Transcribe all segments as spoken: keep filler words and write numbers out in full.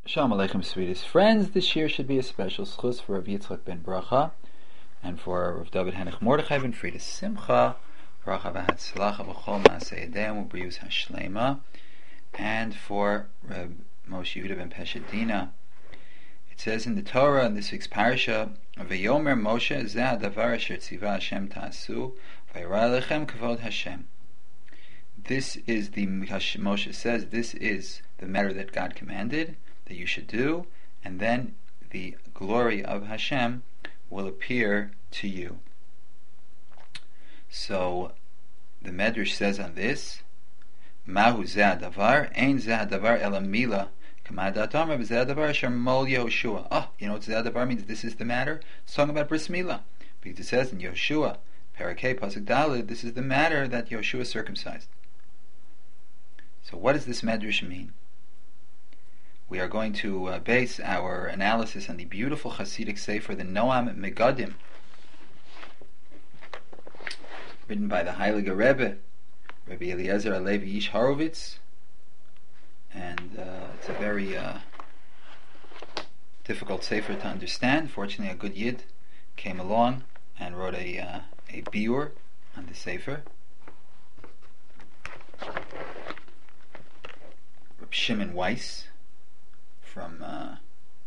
Shalom Aleichem, sweetest friends. This year should be a special schus for Rav Yitzchak ben Bracha and for Rav David Henich Mordechai ben Frieda Simcha, Bracha v'hatzlacha v'chol ma'aseh yedayim u'brius hashlema, and for Rav Moshe Yehuda ben Peshadina. It says in the Torah in this week's parasha, V'yomer Moshe zeh hadavar asher tziva Hashem ta'asu v'yirah lechem kavod Hashem. This is the, Moshe says, this is the matter that God commanded that you should do, and then the glory of Hashem will appear to you. So the Medrash says on this, Mahu zeh hadavar, ein zeh hadavar ela mila, k'ma'adat Amar zeh hadavar asher mol Yehoshua. Ah, you know what zeh hadavar means? This is the matter. It's talking about bris milah, because it says in Yehoshua, Parakeh Pasuk Daled, this is the matter that Yehoshua circumcised. So what does this Medrash mean? We are going to uh, base our analysis on the beautiful Hasidic Sefer, the Noam Megadim, written by the Heilige Rebbe, Rabbi Eliezer Alevi Ish Horowitz, and uh, it's a very uh, difficult Sefer to understand. Fortunately, a good Yid came along and wrote a uh, a biur on the Sefer. Reb Shimon Weiss from uh,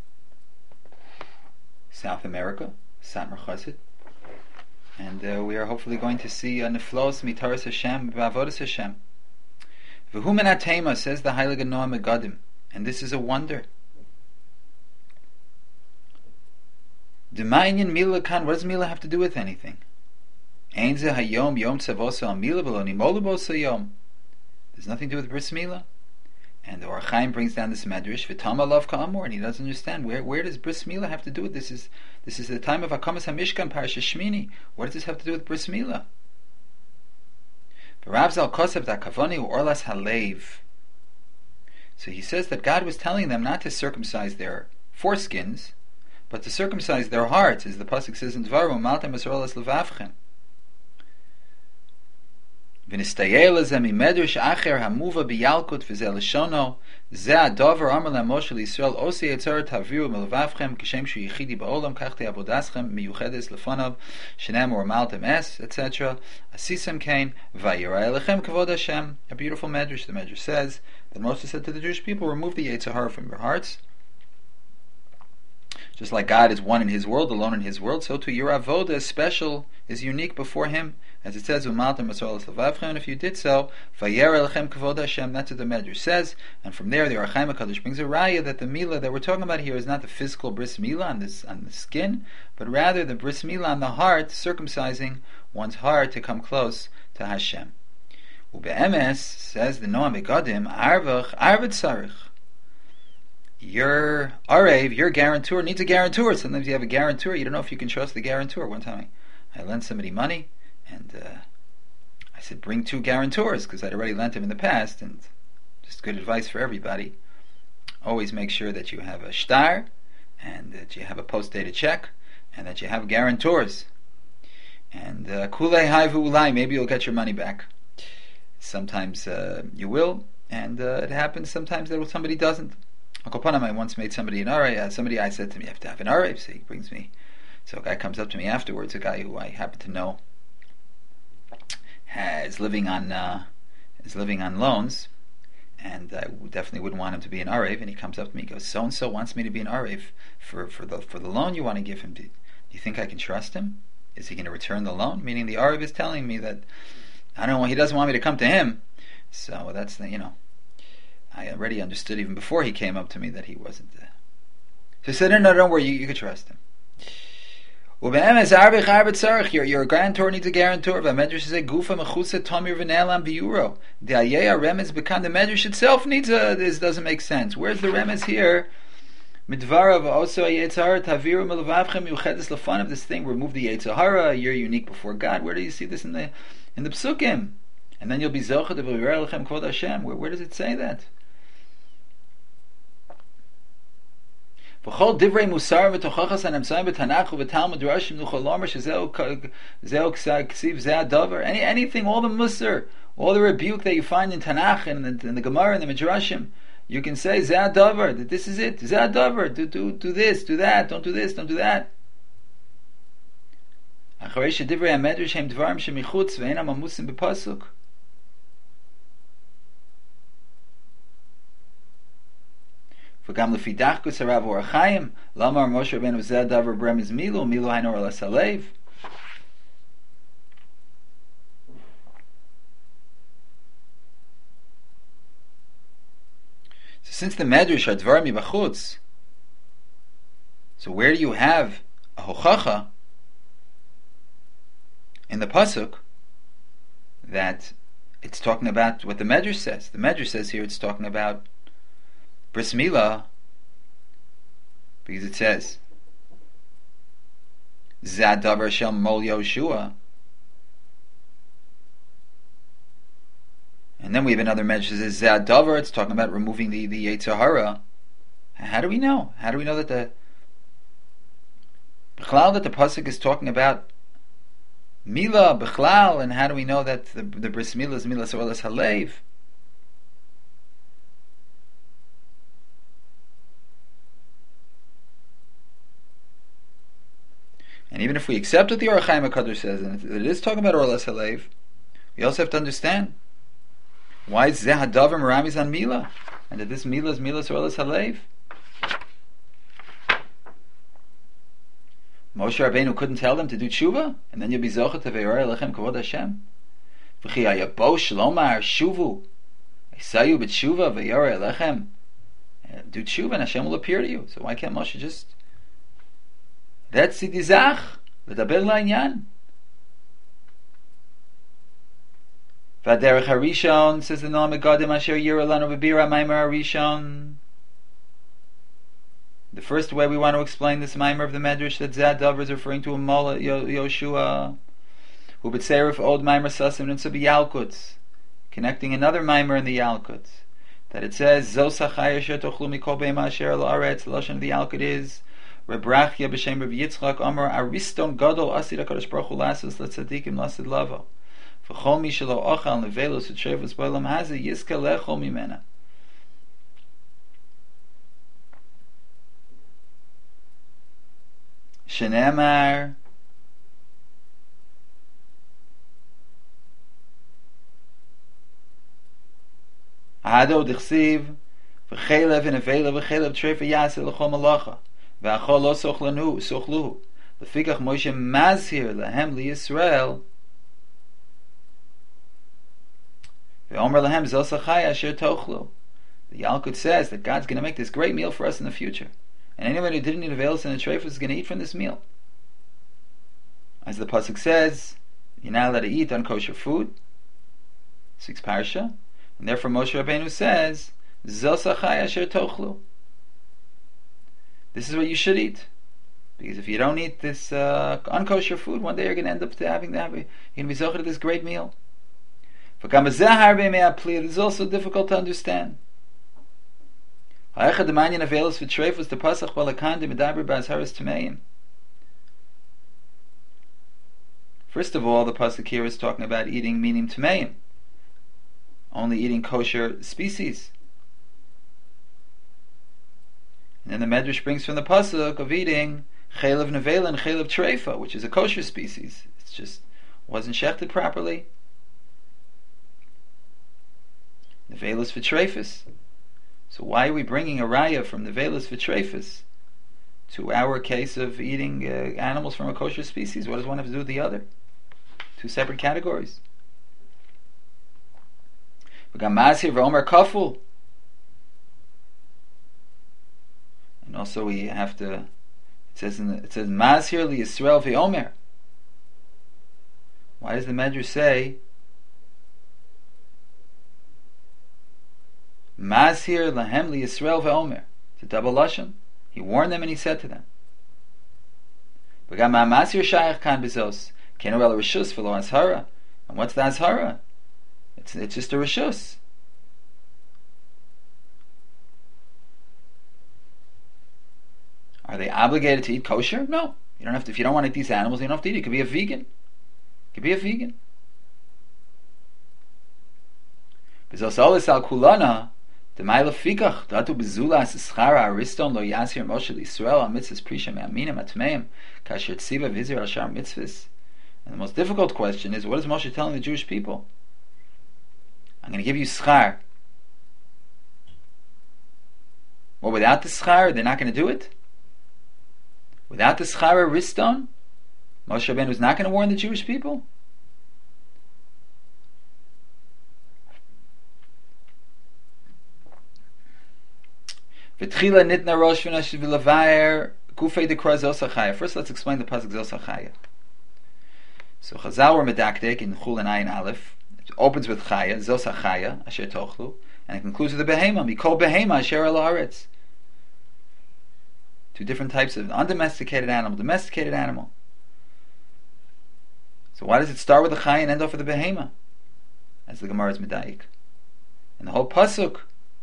South America, Satmar Chassid, and uh, we are hopefully going to see uh, Neflos Mitaras Hashem B'avodas Hashem. V'hu min hatema, says the Heilige Noam Megadim, and this is a wonder. D'ma'inyan milah kan, what does milah have to do with anything? Ein ze hayom yom tzavosa al milah v'lo nimolu bosa yom. There's nothing to do with bris milah. And the Or Chaim brings down this medrash, V'tama lav ka'amor, and he doesn't understand where where does bris milah have to do with this? Is this is the time of Hakamas Hamishkan Parashat Shmini? What does this have to do with bris milah? V'Rav Zal Kosev da Kavoni Orlas Halev. So he says that God was telling them not to circumcise their foreskins, but to circumcise their hearts, as the pasuk says in Dvarim, Maltem Esrolas Levavchem. V'nistayel ze mimedrash acher hamuva biyalkut v'zeh l'shono zeh adover amar laMoshe l'Yisrael osei etzer taviru melvavchem kishem shu yichidi ba'olam kachti avodaschem miyuchedes lefanav shenem or maltem es, et cetera. Asisem kain vayirah elechem kavod Hashem. A beautiful medrash. The medrash says that Moshe said to the Jewish people, remove the Yetzer Hara from your hearts. Just like God is one in His world, alone in His world, so too your avoda is special, is unique before Him. As it says, "Umaltem Esrolas Levavchem," and if you did so, "Vayera Lechem Kavod Hashem." That's what the Medrash says, and from there, the Or Chaim HaKadosh brings a raya that the milah that we're talking about here is not the physical bris milah on this on the skin, but rather the bris milah on the heart, circumcising one's heart to come close to Hashem. Ube'emes, says the Noam Megadim, Arvach Arvad Sarich. Your Arev, your guarantor, needs a guarantor. Sometimes you have a guarantor, you don't know if you can trust the guarantor. One time I, I lent somebody money, and uh, I said, bring two guarantors, because I'd already lent him in the past, and just good advice for everybody. Always make sure that you have a shtar, and that you have a post-dated check, and that you have guarantors. And kulei haivu ulai, maybe you'll get your money back. Sometimes uh, you will, and uh, it happens sometimes that somebody doesn't. Uncle Panam, I once made somebody an Arev. Uh, somebody I said to me, you have to have an Arev. So he brings me. So a guy comes up to me afterwards, a guy who I happen to know is living on uh, is living on loans, and I definitely wouldn't want him to be an Arev. And he comes up to me, he goes, so and so wants me to be an Arev for for the for the loan you want to give him. Do, do you think I can trust him? Is he going to return the loan? Meaning the Arev is telling me that I don't know. He doesn't want me to come to him. So that's the you know. I already understood even before he came up to me that he wasn't there. So he said, no, no, don't worry, you, you can trust him. Your, your guarantor needs a guarantor. The Medrash itself needs a, this doesn't make sense. Where's the remez here? This thing, remove the Yetzer Hara, you're unique before God. Where do you see this in the in the Psukim? And then you'll be Zocheh to V'yirah Lechem Kvod Hashem. Where, where does it say that? V'chol divrei musar v'tochachas hanemtzayim b'tanach u'v'talmud rashim nuchol lomer shezeu ksiv zeh hadavar. Any anything, all the musar, all the rebuke that you find in Tanakh and in the, in the Gemara and the Midrashim, you can say Zeh Davar, that this is it. Zeh Davar, do do do this, do that, don't do this, don't do that. Acharei shedivrei hamedrash hem dvarim shemichutz ve'enam amusim b'pasuk. V'gam lefi dachkus harav Or HaChaim, lamar Moshe Rabbeinu Zeh Davar bremiz milu, milu hainor alas halev. So since the medrash are dvarim mibachutz, so where do you have a hochacha in the pasuk that it's talking about what the medrash says? The medrash says here it's talking about bris milah, because it says Zeh Davar shel Mol Yoshua, and then we have another medrash that says Zeh Davar. It's talking about removing the the Yetzer Hara. How do we know? How do we know that the B'chlal that the pasuk is talking about Mila B'chlal, and how do we know that the, the bris milah is Milas Olas Halev? And even if we accept what the Or HaChaim HaKadosh says, and it is talking about Olas Halev, we also have to understand why is Zeh Davar Meramis on Mila, and that this Mila is Milas Olas Halev. Moshe Rabbeinu couldn't tell them to do tshuva, and then you'll be zocheh to ve'yorei lechem kavod Hashem. V'chi hayabo shlomar shuvu, esayu b'tshuva ve'yorei lechem. Do tshuva and Hashem will appear to you. So why can't Moshe just? That's the dizach v'daber la'inyan. V'aderech harishon, says the Noam Megadim asher yira lanu b'bira maimer harishon. The first way we want to explain this maimer of the medrash that Zeh Davar is referring to a Mola Yoshua, who b'tzeiruf old maimer sasim and subi Yalkutz, connecting another maimer in the Yalkutz, that it says Zos hachayah asher tochlu mikol be'ema asher la'aretz. The lashon of the Yalkut is Reb Rachya b'shem Reb Yitzchak Amar Ariston Gadol Asid HaKadosh Baruch Hu Lasos L'Tzadikim Lasid Lavo V'chol mi shelo ochal nevelos u'tshevos b'olam hazeh yizka lechol mimena. Shenemar Hado Dichsiv V'chelev v'nevelev v'chelev trefa yaseh l'chol malacha v'achol lo sochlanu sochluhu lefikach Moshe mazhir lahem liYisrael v'omer lahem zos hachayah asher tochlu. The Yalkut says that God's going to make this great meal for us in the future, and anybody who didn't eat avelis and a trefa is going to eat from this meal. As the pasuk says, you're not allowed to eat unkosher food. Six parsha, and therefore Moshe Rabbeinu says, "Zos hachayah asher tochlu." This is what you should eat, because if you don't eat this uh, unkosher food, one day you're going to end up having that. You're going to be zocher to this great meal. It is also difficult to understand. First of all, the pasuk here is talking about eating minim tmeim, only eating kosher species. And then the Medrash brings from the pasuk of eating chelev nevela and chelev treifa, which is a kosher species. It just wasn't shechted properly. Nevelas for treifas. So why are we bringing a raya from nevelas for treifas to our case of eating uh, animals from a kosher species? What does one have to do with the other? Two separate categories. And also we have to. It says in the, it says Mazhir li Yisrael ve'omer. Why does the Medrash say Mazhir lahem li Yisrael ve'omer? It's a double lashon. He warned them and he said to them. V'gam Mazhir shayach kan bezos kenu el rishus v'lo azhara. And what's the azhara? It's it's just a rishus. Are they obligated to eat kosher? No. You don't have to. If you don't want to eat these animals, you don't have to eat it. You could be a vegan. You could be a vegan. Bezos olis al kulana The Ma'ila Fikach, Datu Bezulas Ischara Ariston Lo Yasir Moshe Yisrael Al Mitzvahs Prisha Me'aminim Atmeim Kasher Tziva Vizir Al Shar Mitzvahs. And the most difficult question is, what is Moshe telling the Jewish people? I'm going to give you schar. Well, without the schar, they're not going to do it? Without the schar Ariston, Moshe Rabbeinu is not going to warn the Jewish people? First, let's explain the pasuk Zos HaChaya. So Chazal were medakdek in Chul and Ayin Aleph. It opens with Chaya, Zos HaChaya, Asher Tochlu, and it concludes with the Behema, Mikol Behema, Asher Al Haaretz. Two different types of undomesticated animal, domesticated animal. So why does it start with the Chaya and end off with the Behema? As the Gemara is medayik. And the whole pasuk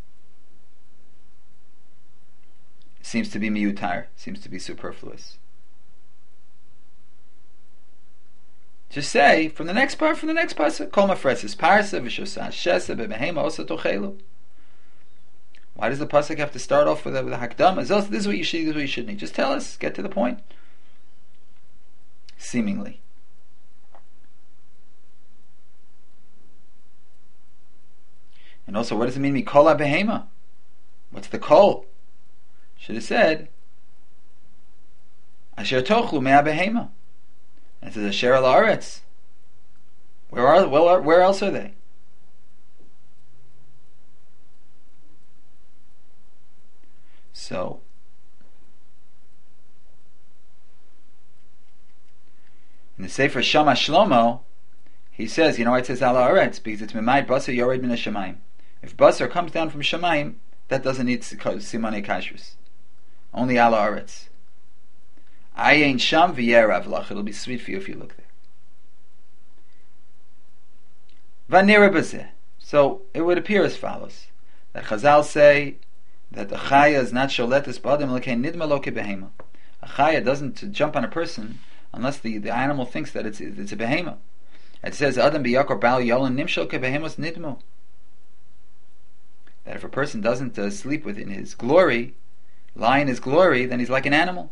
seems to be miyutar, seems to be superfluous. Just say from the next part, from the next pasuk, kol mafreses parsa v'shosas shesa bebehema osa tochelu. Why does the pasuk have to start off with a, with a hakdama? This is what you should, this is what you should need. Just tell us, get to the point. Seemingly. And also, what does it mean, mikol behema? What's the kol? Should have said Asher Tochlu Mea Behema. And it says Asher Al Haaretz. Where are well, where else are they? So in the Sefer Shama Shlomo, he says, you know why it says Al Haaretz? Because it's Memait Basar Yored Min HaShamayim. If Basar comes down from Shamayim, that doesn't need Simanei Kashrus. Only Al Haaretz. Ayin Sham v'yerav lach. It'll be sweet for you if you look there. Vanira b'zeh. So it would appear as follows: that Chazal say that the Chaya is not sholetes b'adam l'kein nidma lo kebehema. A Chaya doesn't jump on a person unless the, the animal thinks that it's it's a behema. It says Adam b'yakor bal yolin nimshol kebehemos nidmo. That if a person doesn't uh, sleep within his glory, lie in his glory, then he's like an animal.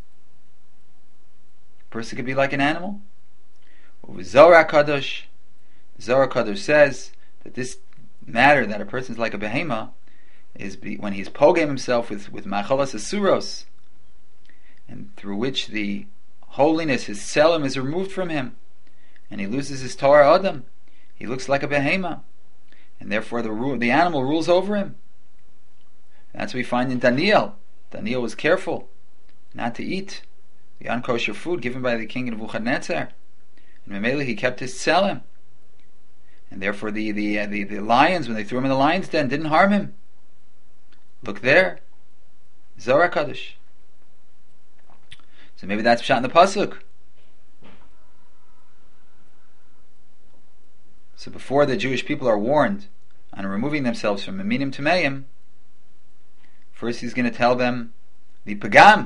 A person could be like an animal. Zohar Kadosh, Zohar Kadosh says that this matter that a person is like a behema is be, when he's pogam himself with with machalas asuros, and through which the holiness, his selim, is removed from him, and he loses his Torah Adam. He looks like a behema, and therefore the ru- the animal rules over him. That's what we find in Daniel. Daniel was careful not to eat the unkosher food given by the king of Nebuchadnezzar, and Memele he kept his selim, and therefore the the, uh, the the lions, when they threw him in the lion's den, didn't harm him. Look there, Zohar Kadosh. So maybe that's pshat in the pasuk. So before the Jewish people are warned on removing themselves from Meminim Tameim, first he's going to tell them the pagam.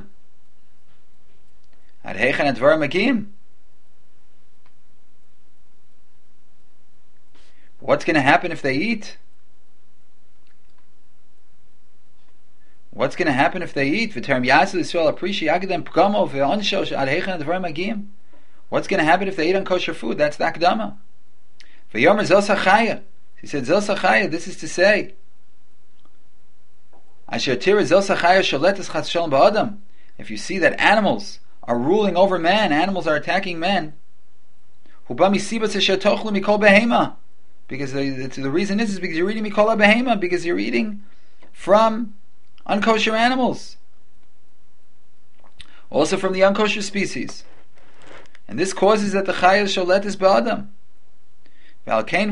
Ad heichan advar magim. What's going to happen if they eat? What's going to happen if they eat? What's going to happen if they eat unkosher food? That's the akdama. He said, Zos HaChaya, this is to say, if you see that animals are ruling over man, animals are attacking men, because the, the reason is, is because you're eating Mikola Behema, because you're eating from unkosher animals, also from the unkosher species, and this causes that the Chaya sholetis ba'adam. Therefore,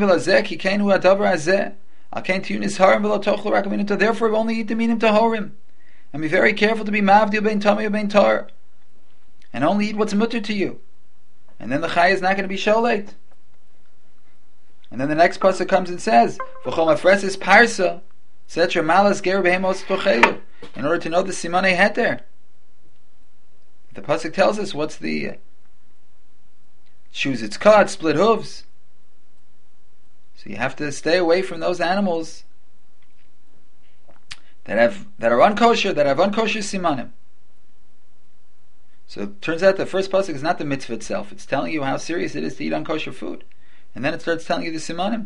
only eat the minim tahorim, and be very careful to be mavdil bein tamei bein tar, and only eat what's mutter to you. And then the Chaya is not going to be sholet. And then the next pasuk comes and says, "V'chol mafreses parsa, set your malas ger behemos tochelu," in order to know the simanei heter. The pasuk tells us what's the uh, choose its cut, split hooves. So you have to stay away from those animals that have that are unkosher, that have unkosher simanim. So it turns out the first pasuk is not the mitzvah itself. It's telling you how serious it is to eat unkosher food. And then it starts telling you the simanim.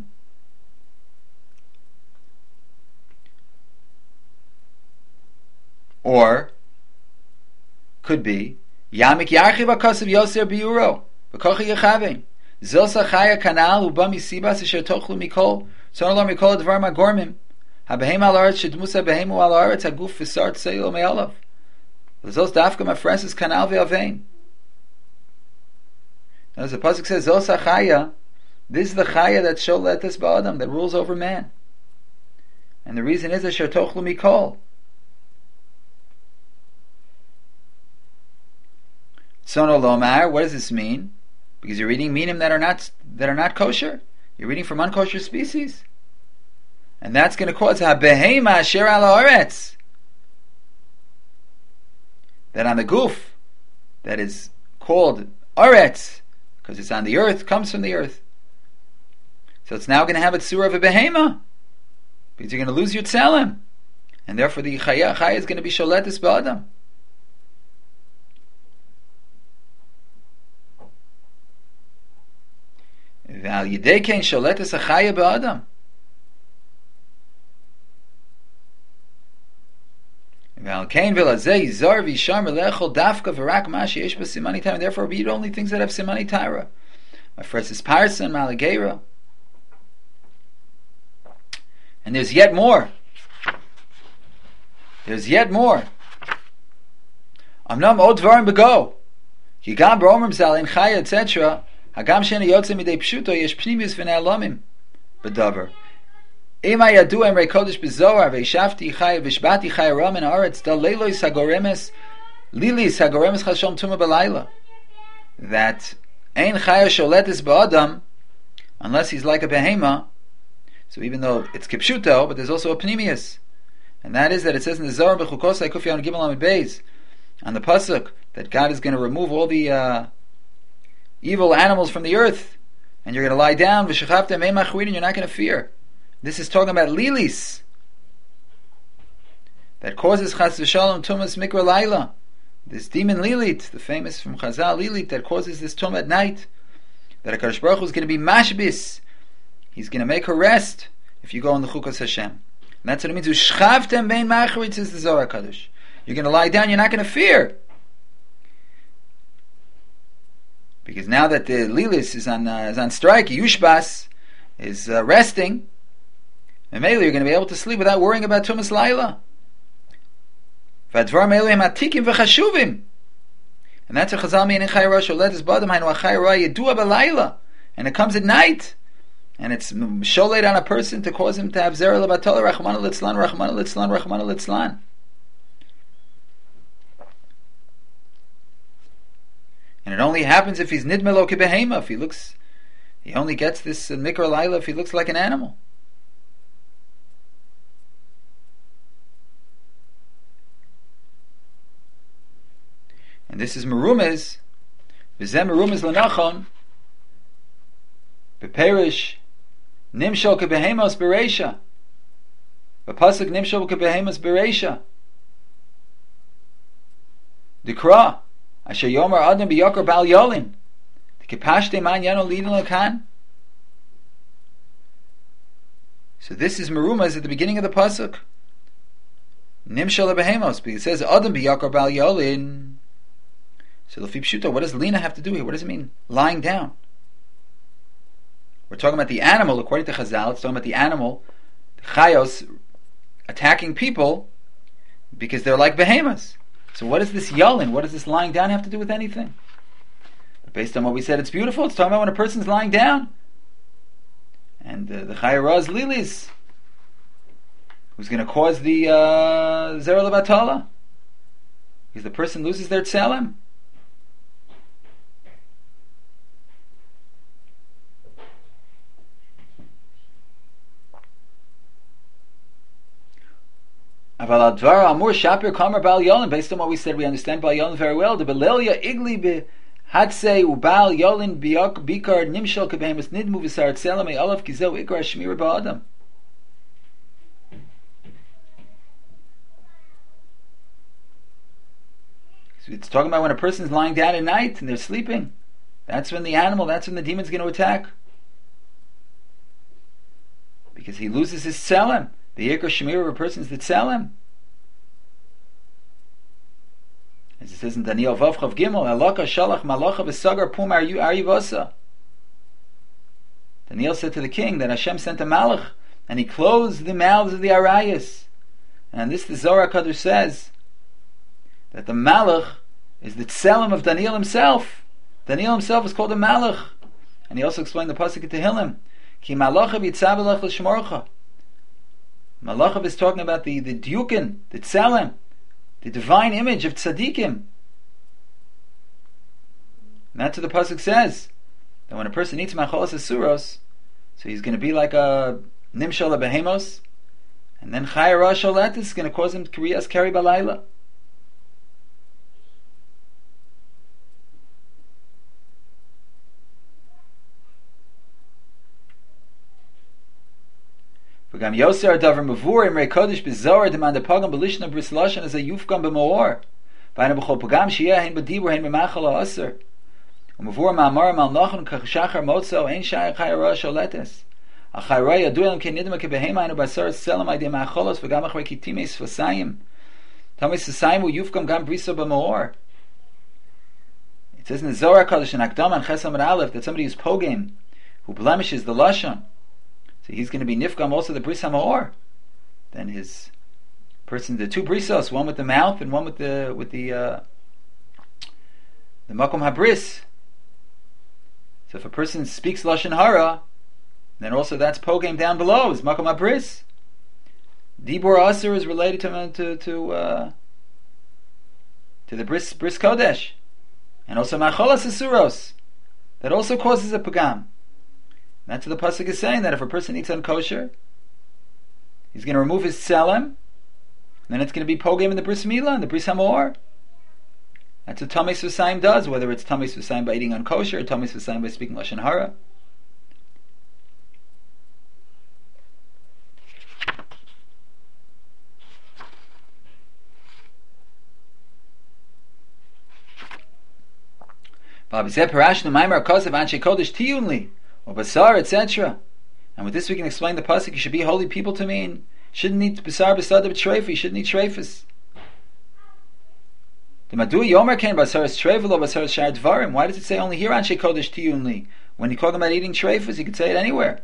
Or, could be, Yamik Yarchiv HaKosav Yoser Biuro, V'kochi Yechavein, Zilsa Chaya Kanal Uba Misibas Asher Tochlu Mikol, Sonalor Mikol Dvar Magormim, HaBehem Al Aretz Shedmusa Behemu Al Aretz Haguf V'sart Seil Me'alav. Zos Dafka Mafreses Kanal V'avein. Now as the pasuk says, Zilsa Chaya, this is the Chaya that Sholetes Ba'adam, that rules over man. And the reason is Asher Tochlu Mikol. Sono Lomar, what does this mean? Because you're reading minim that are not that are not kosher. You're reading from unkosher species, and that's going to cause habehema asher al haaretz, that on the goof that is called aretz because it's on the earth, comes from the earth. So it's now going to have a tzura of a behema because you're going to lose your tzelem, and therefore the chaya chaya is going to be sholetes ba'adam. Val Yidei Sholetes Achaya Ba'adam. Val Kain Vilazei Zar Visham Relechol Dafka V'Rak Mashi Yesh B'Simani Taira. Therefore, read only things that have Simani Taira. My first is Parson Malagera. And there's yet more. There's yet more. Amnam Od Dvarim B'Go. Yigam B'Omer Mzal In Chaya et cetera. Hagam shena yotze midei pshuto yesh pnimius v'nei alamim b'davar. Ema yadu emrei kodesh b'zohar v'yishafti chay v'shbati chay ram in haaretz dal leilois hagoremes lilis hagoremes chashom tuma b'layla. That ein chaya sholetes ba'adam unless he's like a behema. So even though it's kipshuto, but there's also a pnimius, and that is that it says in the Zohar b'chukosai kufi on gimel amid beis on the pasuk that God is going to remove all the uh, evil animals from the earth, and you're going to lie down, and you're not going to fear. This is talking about lilis, that causes chas v'shalom tumas mikra laila. This demon Lilit, the famous from Chazal Lilit, that causes this tum at night, that HaKadosh Baruch Hu is going to be mashbis. He's going to make her rest if you go in the Chukas Hashem. And that's what it means. Ushchavtem bein macharitz is the Zohar Kadosh. You're going to lie down, you're not going to fear. Because now that the Lilis is on uh, is on strike, Yushbas is uh, resting, and maybe you're going to be able to sleep without worrying about Tumas Laila. Vadvar Meluim Atikim v'Chashuvim, and that's a Chazal meaning Chayra Sholetes Ba'adam Hainu Chayra Yedua B'Laila, and it comes at night, and it's sholet on a person to cause him to have Zera L'Batola Rachmana Litzlan Rachmana Litzlan Rachmana Litzlan. And it only happens if he's nidmelo kebehema, if he looks, he only gets this uh, mikra laila if he looks like an animal. And this is merumes, v'zeh merumes l'nachon, b'perish, nimshol kebehemos bereisha, b'pasuk nimshol kebehemos bereisha, dikra, Asher Yomar Adam b'Yokar Bal Yolin, Kipashte Man Yano Lidin Lakan. So this is Merumas at the beginning of the pasuk. Nimshal Behemos, because it says Adam b'Yokar Bal Yolin. So Lefi Pshuto, what does Lina have to do here? What does it mean? Lying down. We're talking about the animal, according to Chazal. It's talking about the animal, the Chayos, attacking people because they're like behemoths. So what does this yolin, what does this lying down have to do with anything? But based on what we said, it's beautiful. It's talking about when a person's lying down. And uh, the Chayra is Lilis, who's going to cause the uh, Zera L'Batala, because the person loses their tzelem. Aval Advara Amur Shapir Kamer Bal Yolin. Based on what we said, we understand Bal Yolin very well. The Belelia Igli be Hadse Ubal Yolin Biak Bikar Nimshal Kebehemus Nidmu Visar Tzelem Olav Kizel Ikar Shmir Ba'adam. It's talking about when a person's lying down at night and they're sleeping. That's when the animal, that's when the demon's going to attack. Because he loses his tselem. The Yikar Shemir of a person is the tselem. As it says in Daniel Vavchav Gimel, Alaka Shalach Malacha V'Sagar Pum Ariyvasa. Daniel said to the king that Hashem sent a malach and he closed the mouths of the Arayas. And this the Zohar HaKadosh says that the malach is the tselem of Daniel himself. Daniel himself is called a malach. And he also explained the pasuk in Tehillim, Ki malachav yitzabelach l'shmorcha. Malachav is talking about the, the dyukin, the tselem, the divine image of tzaddikim. And that's what the pasuk says, that when a person eats macholas asuros, so he's going to be like a nimshal behemos, and then chayara sholet is going to cause him kriyas kari balayla. V'gam yoser davar mavur imrei kodesh b'zohar demand the pagam b'lishna bris lashon as a yufgam b'moor v'ayna b'chol pagam shiyeh hein b'dibur hein b'machal ha'aser u'mavur ma'amar mal nachon k'chashachar motzo ein shayach chayara sholetes achayra yadu elam kenidma kebehema haynu basar selam aydei machalos v'gam achrei kitimes v'sayim tamis v'sayim u'yufgam gam brisa b'moor. It says in the Zohar HaKadosh in Akdama and Chesam and Aleph that somebody who's pogam, who blemishes the lashon, so he's going to be nifgam also the bris hamaor. Then his person, the two brisos, one with the mouth and one with the with the uh, the makom habris. So if a person speaks lashon hara, then also that's pogam down below is makom habris. Dibur aser is related to to to, uh, to the bris bris kodesh, and also macholas asuros that also causes a pagam. That's what the pasuk is saying, that if a person eats unkosher, he's going to remove his tselem, then it's going to be pogam in the bris milah and the bris hamor. That's what tamis v'sayim does, whether it's tamis v'sayim by eating unkosher or tamis v'sayim by speaking lashon hara. V'abizeh parashnu maimer kosev anshe kodesh tiyunli or basar, et cetera. And with this we can explain the pasuk, you should be holy people to me, and shouldn't eat basar basar of treif, you shouldn't eat treifus. The madu yomer ken basar is treifel or basar shar dvarim. Why does it say only here anshe kodesh tiyunli? When you're talking about eating treifus, you could say it anywhere.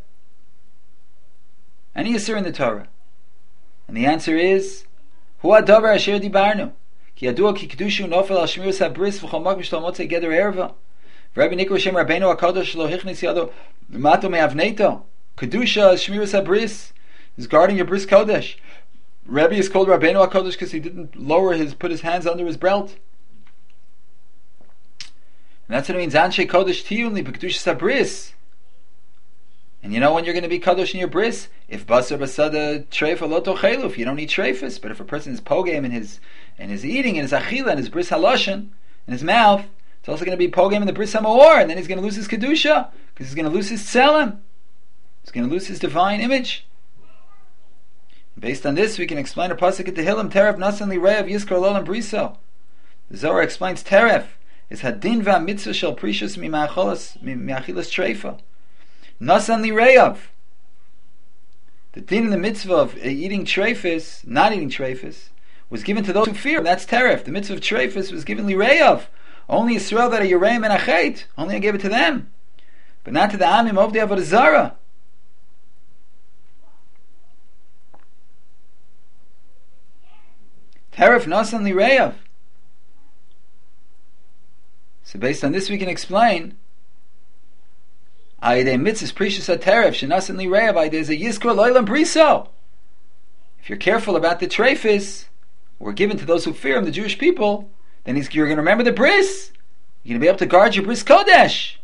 Any yisur in the Torah. And the answer is, hu adavar asher dibarnu. Ki yadua ki kedushu nofel al shmirus habris v'chol mak mishtalmot segeder erva. Rabbi Nikra Shem Rabbeinu HaKadosh lo hichnis yado mato me'avneito. Kedusha shmirus habris is guarding your bris kodesh. Rabbi is called Rabbeinu HaKadosh because he didn't lower his, put his hands under his belt. And that's what it means. Anshe kodesh tiyunli b'kedusha habris. And you know when you're going to be kadosh in your bris? If basar basada treifa lo tochelu, if you don't eat treifus. But if a person is pogam in his in his eating, in his achila, in his bris haloshin, in his mouth, it's also going to be pogam in the bris hamaor, and then he's going to lose his kedusha because he's going to lose his tselem. He's going to lose his divine image. Based on this, we can explain a pasuk at Tehillim, Teref nasan li re'av yiskor lolam briso. The Zohar explains Teref is hadin v'amitzvah shel precious mi'achilas mi'achilas treifa. Nasan li re'av. The din in the mitzvah of eating treifus, not eating treifus, was given to those who fear. That's Teref. The mitzvah of treifus was given li re'av. Only Yisrael that are Yereim and Achet. Only I gave it to them. But not to the Amim of the Avodah Zarah. Teref Nasan Li Re'av. So based on this we can explain Ayidei Mitzvahs Precious HaTeref Shenasan Li Re'av there's a Yizkor Loilam Briso. If you're careful about the treifis, were given to those who fear him, the Jewish people, then he's, you're going to remember the bris. You're going to be able to guard your bris kodesh.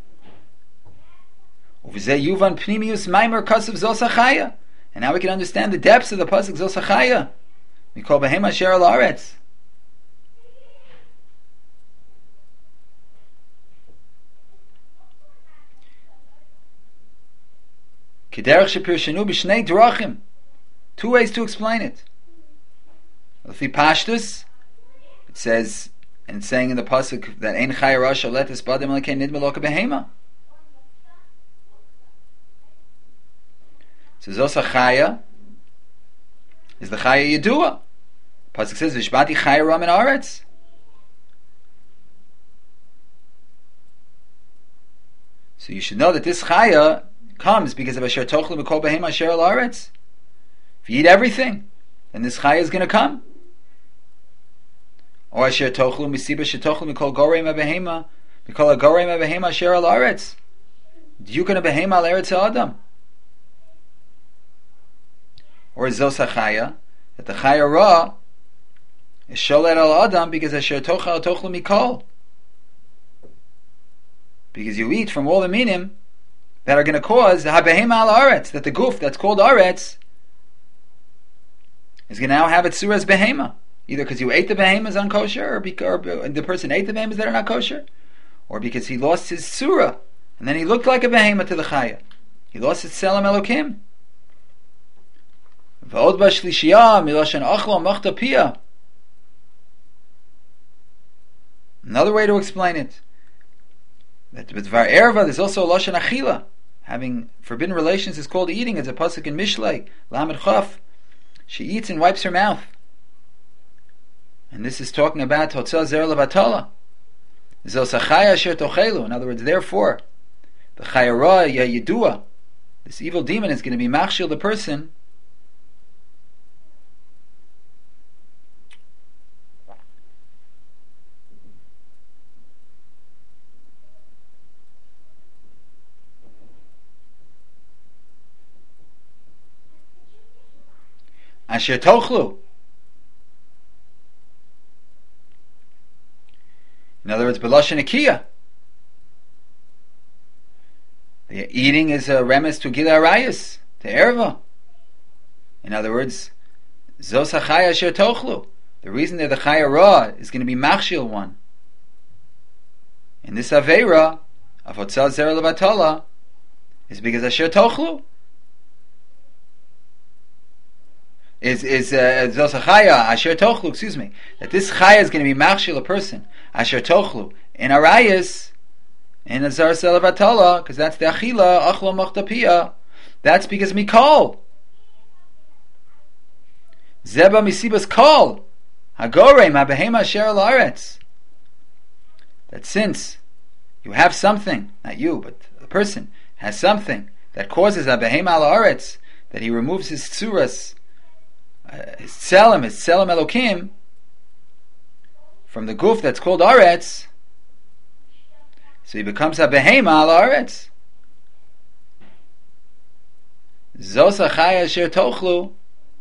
And now we can understand the depths of the pasuk Zosachaya. We call Behem Asher Al Aretz. Kederach shepirshenu b'shnei drachim. Two ways to explain it. Lefi Pashtus, it says and it's saying in the pasuk that ein chaya rasha letis badim lekei nidme loka behema. So zosa chaya is the chaya yedua. Pasuk says v'shbati chaya ram in aretz. So you should know that this chaya comes because of asher tochlu mikol behema asher al aretz. If you eat everything, then this chaya is going to come. Or asher tochlu misiba shetochlu mikol gorei mabehema mikol gorei mabehema asher al aretz. You going to behema al eretz adam. Or zos chaya that the chaya ra is sholet al adam because asher tochlu tochlu mikol. Because you eat from all the minim that are going to cause the habehema al aretz, that the goof that's called aretz is going to now have its surah as behema, either because you ate the behemoths unkosher, or, because, or the person ate the behemoths that are not kosher, or because he lost his surah and then he looked like a behema to the chaya. He lost his selam elokim. V'od b'shlishiyah miloshen achlo machta piyah. Another way to explain it, that with Var Erva there's also a Lashon Achila. Having forbidden relations is called eating. It's a pasuk in Mishlei, Lamed Chaf. She eats and wipes her mouth. And this is talking about Hotzah Zer Levatala. Zos Achaya Asher Tochelu. In other words, therefore, the Chayara Ya Yidua, this evil demon, is going to be machshil the person Asher Tochlu. In other words, B'lashon Ikiyah. The eating is a remes to Gila Arayas, to Erva. In other words, Zos HaChaya Asher Tochlu. The reason that the Chaya Ra is going to be Machshil one in this Aveira of Hotzah Zer Levatala is because Asher Tochlu. Is is Zos uh, Chaya Asher Tochlu? Excuse me. That this Chaya is going to be machshil a person Asher Tochlu in Arayas in Azar Selavatala, because that's the Achila Achlo Machtapia. That's because Mikol Zeba Misibas Kol Hagorei Mabehema Asher Laaretz. That since you have something, not you, but the person has something that causes Abehema Laaretz, that he removes his tsuras, Uh, his tselem, his tselem elokim, from the goof that's called aretz, so he becomes a behema al aretz. Zos achaya asher tochlu.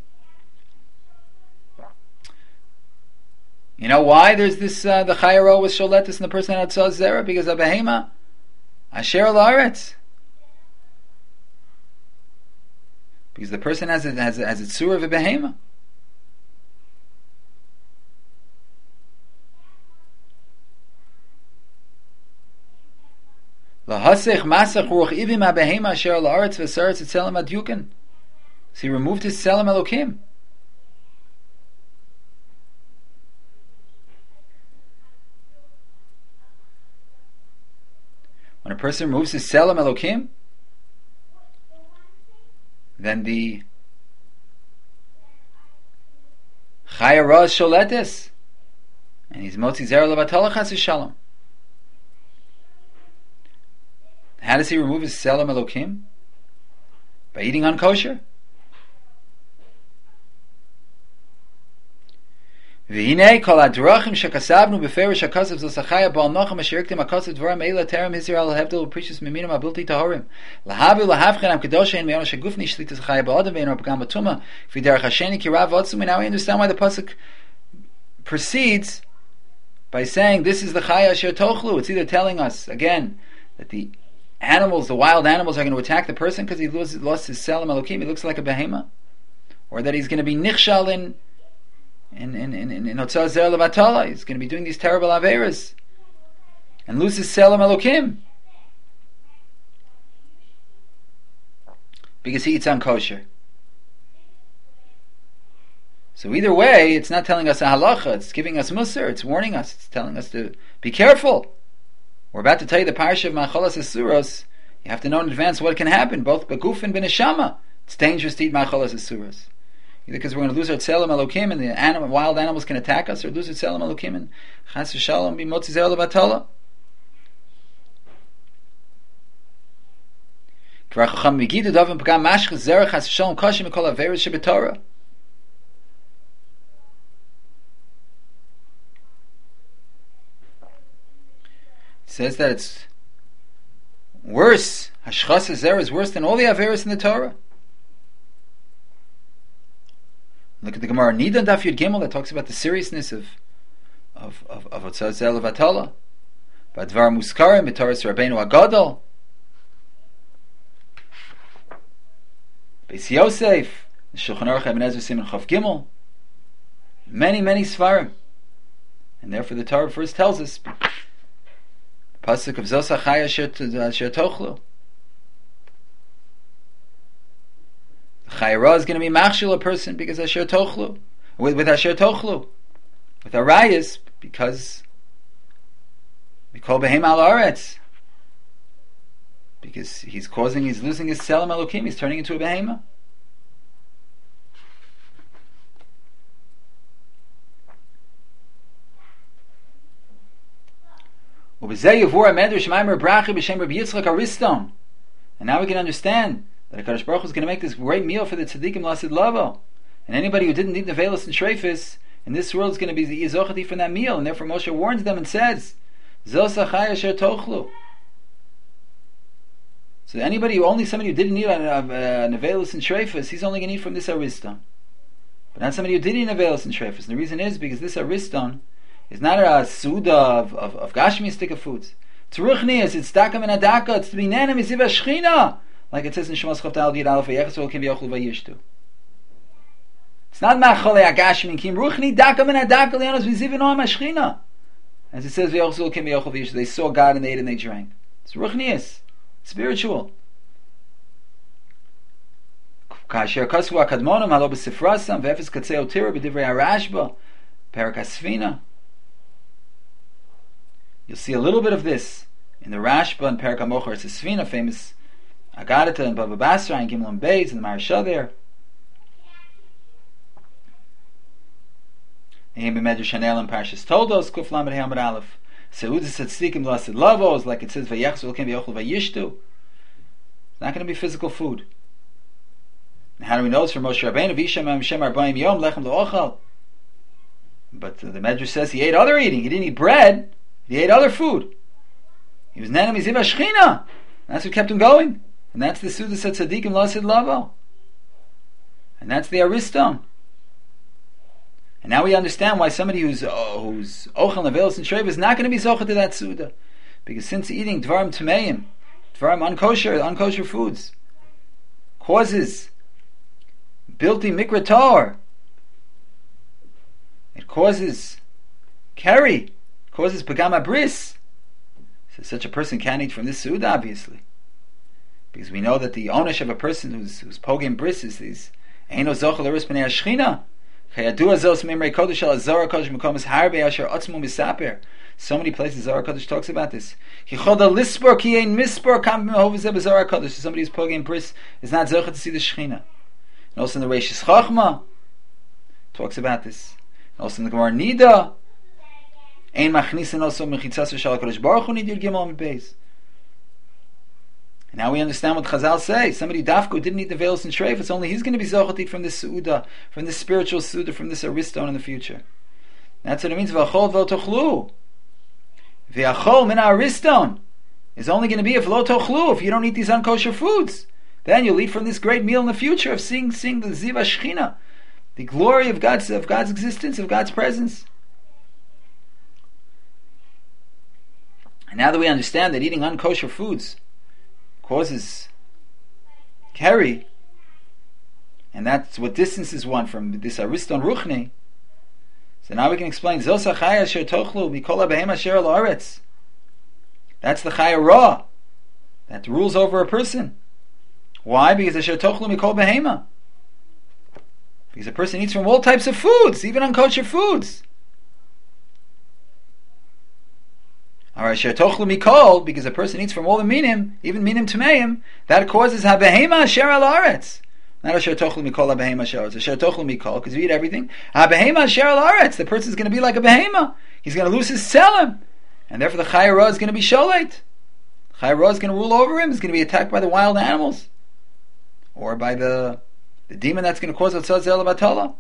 You know why there's this uh, the chayaro with sholetis and the person outside zera? Because a behema asher al aretz. Because the person has a, has a, has a tzur of a behema. Lahasech masach ruach ivim ha-behema asher al haaretz v'saretz etzelem adyuken. So he removed his tselem elokim. When a person removes his tselem elokim, then the Chaya Ra sholetes, and he's motzi zera levatala chas v'shalom. How does he remove his selam elokim? By eating unkosher. V'hinei kol hadrachim shekasavnu beferish hakasav zos hachaya ba'al nocham asher iktim hakasav dvaram eila terem hizir al hevdel precious miminam abilti tahorim lahavi lahavchen am kedoshein me'ona shegufni shlitas hachaya ba'adam ve'en rapagam batuma v'derech hasheni kirav otzum. Now we understand why the pasuk proceeds by saying this is the chaya asher tochlu. It's either telling us again that the animals, the wild animals, are going to attack the person because he lost, lost his selam elokim, he looks like a behema, or that he's going to be nichshal in in in in in Hotzah Zer Levatala. He's going to be doing these terrible averas and lose his selam elokim because he eats unkosher. So either way, it's not telling us a halacha, it's giving us musar, it's warning us, it's telling us to be careful. We're about to tell you the parasha of Ma'acholas Asuros. You have to know in advance what can happen, both Baguf and Beneshama. It's dangerous to eat Ma'acholas Asuros. Either because we're going to lose our Tzelem Elokim and the animal, wild animals can attack us, or lose our Tzelem Elokim and Chas v'Shalom be Motzi Zer Levatala. Kvar Chacham Migidu Davim Pagam Mashchas Zerach Chas v'Shalom Kashim Mikol Averis Shebetorah. Says that it's worse. Hashchas Zer is worse than all the Averis in the Torah. Look at the Gemara Nidan Daf Yud Gimel that talks about the seriousness of of of of Otzaz Zel Levatala. Badvar Muskarim B'Toras Rabbeinu Agadol. Beis Yosef, the Shulchan Aruch Ibn Ezra Siman Chav Gimel. Many many Svarim, and therefore the Torah first tells us. Pasuk of Zosa Chaya Asher Tochlu. Chayra is going to be machshil a person because Asher Tochlu. With, with Asher Tochlu. With Arayas, because we call Behem al Aretz. Because he's causing, he's losing his Tzelem Elokim, he's turning into a Behema. And now we can understand that HaKadosh Baruch Hu is going to make this great meal for the tzaddikim lasid lavo. And anybody who didn't eat the velas and shreifis in this world is going to be the yizochati from that meal. And therefore Moshe warns them and says, Zos achai asher tochlu. So anybody, who only somebody who didn't eat a nevelus and shreifis, he's only going to eat from this ariston. But not somebody who did eat nevelus and shreifis. And the reason is because this ariston is not a suda of, of, of gashmistic of foods. It's ruchnias, it's dakam and adaka, it's to be nana misiva shchina, like it says in Shemos Chav Tal Yid Aleph Vayechas Kim V'yochlu Vayishtu. It's not machole agashmin kim ruchni dakam and adaka lianos misiva noam ashchina, as it says Vayechas Kim V'yochlu Vayishtu. They saw God and they ate and they drank. It's ruchnias, spiritual. Kasher kasu akadmonim halo b'sifrasam v'efes katzei otira b'divrei harashba perak asfina. You'll see a little bit of this in the Rashba and Perak HaMochar Sesfina, famous Agadata and Baba Basra and Gimel and Beis and the Maharsha there. Nehim b'Medrash Hanel and Parshas Toldos Kuf Lamed Hamad Aleph. Seudas Tzadikim Lasid Lavos, like it says Vayechzu L'Kim V'yochlu Vayishtu. It's not going to be physical food. And how do we know it's from Moshe Rabbeinu? V'Yishem Hashem Arbaim Yom Lechem L'Ochal. But the Medrash says he ate other eating. He didn't eat bread. He ate other food. He was Nana Miziva Shechina. That's what kept him going. And that's the Sudas at Tzadikim Lasid Lavo. And that's the Ariston. And now we understand why somebody who's oh, who's Ochel Nevelis and Shrev is not going to be Zocha to that Suda. Because since eating Dvarim Tameim, Dvarim unkosher, unkosher foods, causes Bilti Mikra Tor, it causes Keri, causes Pagama Bris. So such a person can't eat from this Suda, obviously. Because we know that the ownership of a person who's who's Pogim Bris is these Eino Zochel Eris B'nei Ashchina. So many places Zohar Kodesh talks about this. Somebody who's Pogim Bris is not Zochel to see the Shechina. And also in the Reishis Chachma talks about this. And also in the Gemara Nida, Ein Machnisin also Mechitzas V'Shal HaKadosh Baruch Hu Nidil Gimel Beis. And now we understand what Chazal say. Somebody Dafko didn't eat the veils and Shreif. It's only he's going to be Zochot from this Su'uda, from this spiritual Su'uda, from this Ariston in the future. That's what it means. V'achol v'otochlu. V'achol min Ariston is only going to be if lo tochlu, if you don't eat these unkosher foods. Then you'll eat from this great meal in the future of seeing, seeing the Ziva Shechina, the glory of God's, of God's existence, of God's presence. And now that we understand that eating unkosher foods causes Keri, and that's what distances one from this Ariston Ruchni. So now we can explain Zos HaChaya Asher Tochlu Mikol HaBehem Asher Al Haaretz. That's the Chaya Ra that rules over a person. Why? Because Asher Tochlu Mikol Behema. Because a person eats from all types of foods, even unkosher foods. Alright, Shertochlu Mikol, because a person eats from all the minim, even minim tameim, that causes habehema asher al aretz. Not asher tochlu mikol habehema asher aretz. Asher tochlu mikol, because you eat everything. Habehema asher al aretz. The person is going to be like a behema. He's going to lose his tzelem, and therefore the Chayei Ra is going to be sholeit. The Chayei Ra is going to rule over him. He's going to be attacked by the wild animals, or by the the demon that's going to cause Atzat Zel Batala.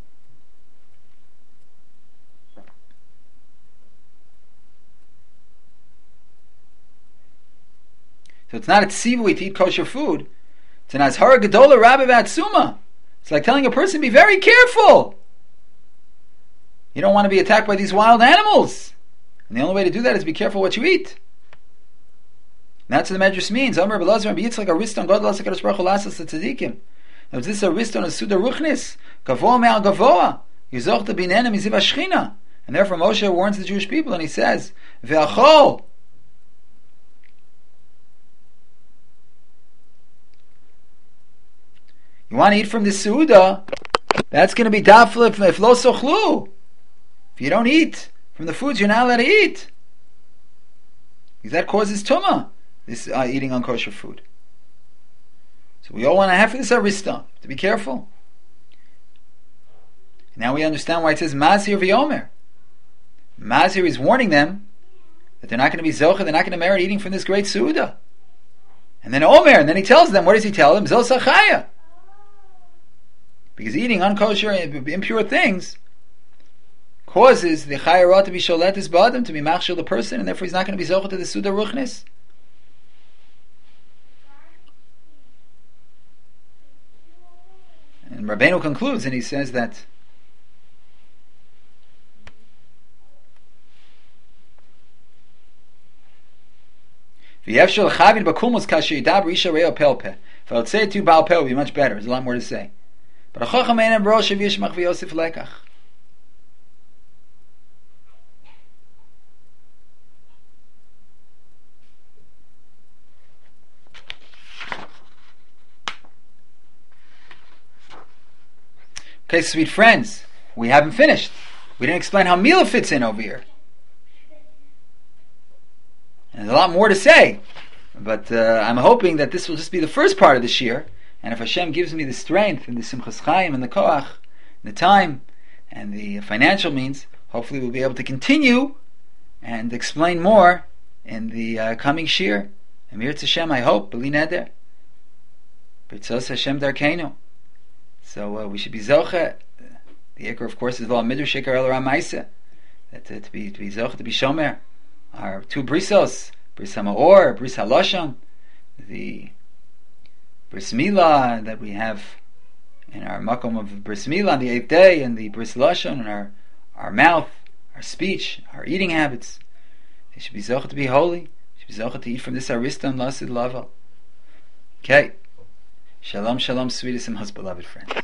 So it's not a tzivui to eat kosher food. It's an azhara gedola rabbi v'atzuma. It's like telling a person, be very careful. You don't want to be attacked by these wild animals. And the only way to do that is be careful what you eat. And that's what the Medrash means. Amar b'lazar b'yitzchak like a riston godel asakadosh baruch hu lasas tzadikim. Now is this a riston of suda ruchnis? Gavoa me'al gavoa. Yizoch the binenem iziv hashchina. And therefore Moshe warns the Jewish people and he says, ve'achol. You want to eat from the Seuda, that's going to be dafla if, if lo sochlu. If you don't eat from the foods you're not allowed to eat. Because that causes tumah, this uh, eating unkosher food. So we all want to have this arista, to be careful. Now we understand why it says Mazir v'yomer. Mazir is warning them that they're not going to be zocha, they're not going to merit eating from this great Seuda. And then Omer, and then he tells them, what does he tell them? Zil sachaya. Because eating unkosher, impure things causes the Chayei Ra to be sholetis ba'adam, to be machshel the person, and therefore he's not going to be zochah to the Suda Ruchnis. And Rabbeinu concludes and he says that V'yefshel chavin b'kulmus kasher yidab risha reo pelpeh. If I would say it to you ba'al peh, it would be much better. There's a lot more to say. But a chacham einem rosh v'yishmach v'yosif lekach. Okay, sweet friends, we haven't finished. We didn't explain how Mila fits in over here. And there's a lot more to say. But uh, I'm hoping that this will just be the first part of this year. And if Hashem gives me the strength and the simchas chayim and the koach, and the time and the financial means, hopefully we'll be able to continue and explain more in the uh, coming shir. Amir Hashem, I hope, B'li neder. B'tzos Hashem darkeinu. So uh, we should be zoche. The ikar, of course, is lo midrash ikar el ramaisa. That uh, to be to be zoche, to be shomer. Our two brisos, bris hamaor, bris halashon, the bris milah that we have in our makom of bris milah on the eighth day, and the bris lashon in our our mouth, our speech, our eating habits. They should be zoche to be holy. They should be zoche to eat from this ariston lasid lava. Okay. Shalom, shalom, sweetest and most beloved friend.